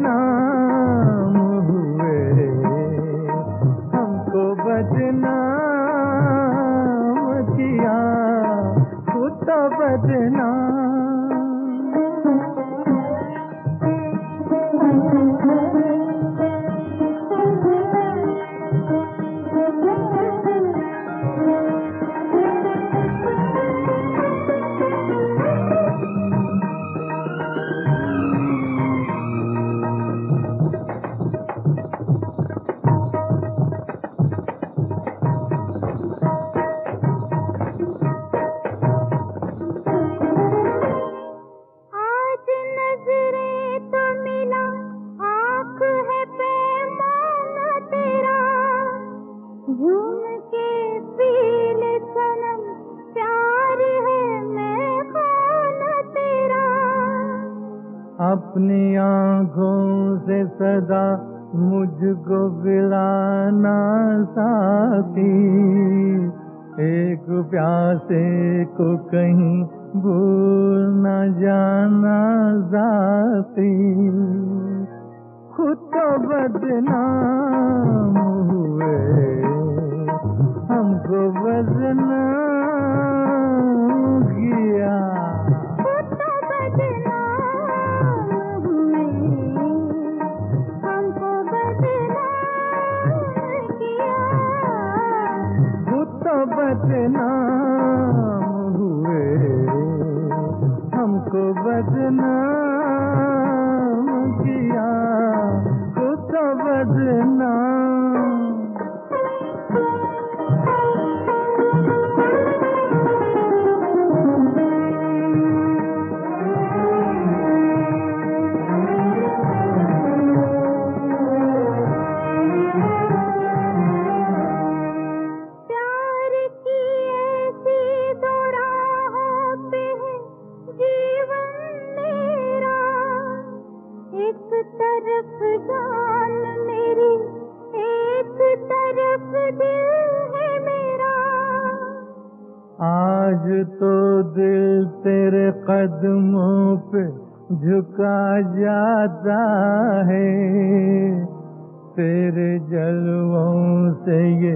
बदनाम हुए, हमको बदनाम किया, खुद तो बदनाम। झूम के पी ले सनम, प्यार है मैखाना तेरा। अपनी आँखों से सदा मुझको पिलाना साथी, एक प्यासे को कहीं भूल न जाना साथी। खुद तो बदनाम हुए, हमको बदनाम किया, खुद तो बदनाम हुए, हमको बदनाम किया। खुद तो बदनाम हुए, हमको बदनाम किया, खुद तो बदनाम। प्यार की ऐसी दो राहों पे है जीवन मेरा, एक तरफ जान मेरी, एक तरफ दिल है मेरा। आज तो दिल तेरे कदमों पे झुका जाता है, तेरे जलवों से ये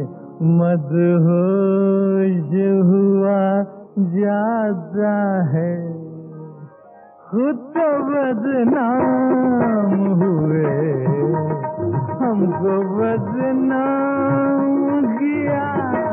मदहोश हुआ जाता है। खुद तो बदनाम हुए, हमको बदनाम किया।